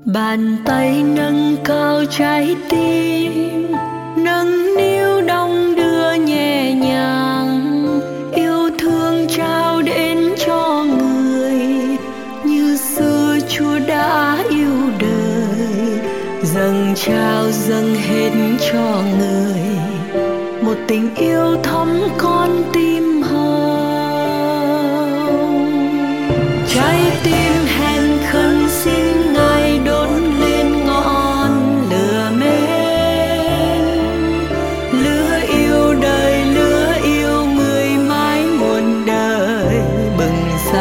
Bàn tay nâng cao trái tim, nâng niu đong đưa nhẹ nhàng, yêu thương trao đến cho người như xưa Chúa đã yêu đời, dâng trao dâng hết cho người một tình yêu thắm con tim hồng. Trái tim hèn khấn xin Ngài đốt lên ngọn lửa mến, lửa yêu đời, lửa yêu người mãi muôn đời bừng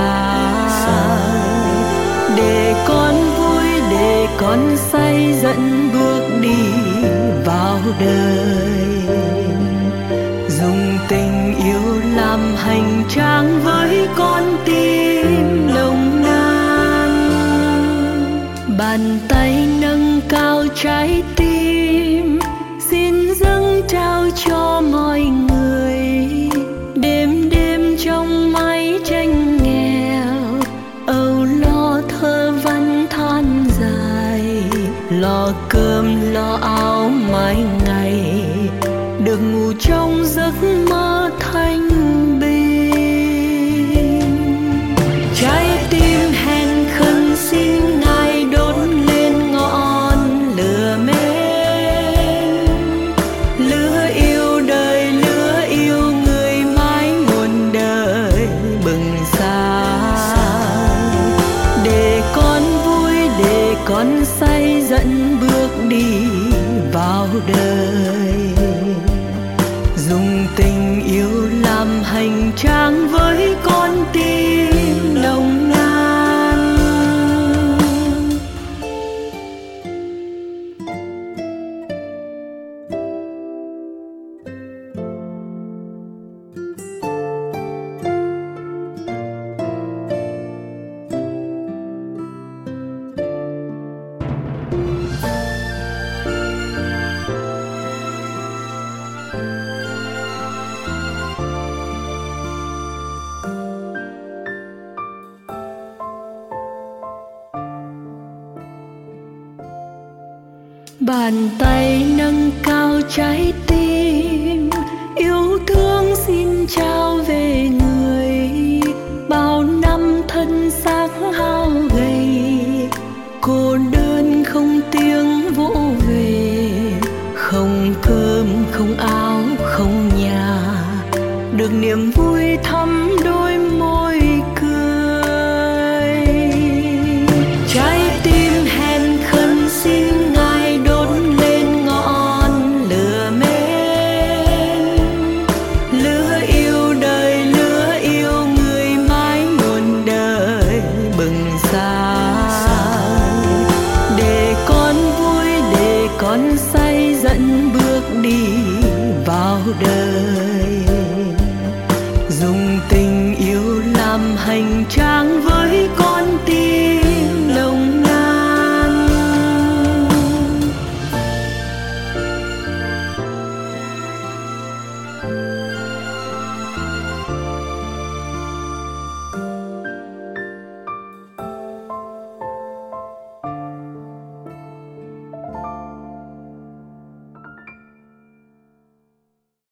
sáng. Để con vui, để con say dẫn bước đi vào đời, dùng tình yêu làm hành trang với con tim nồng nàn. Bàn tay nâng cao trái tim, xin dâng trao cho mọi người. Đêm đêm trong mái tranh nghèo, âu lo thơ văn than dài, lo cơm lo áo mái ngày, được ngủ trong giấc mơ thanh bình. Trái tim hèn khấn xin Ngài đốt lên ngọn lửa mến, lửa yêu đời, lửa yêu người mãi muôn đời bừng sáng. Để con vui, để con say dẫn bước đi vào đời, dùng tình yêu làm hành trang với con tim nồng nàn. Bàn tay nâng cao trái tim, yêu thương xin trao về người. Bao năm thân xác hao gầy, cô đơn không tiếng vỗ về, không cơm không áo không nhà, được niềm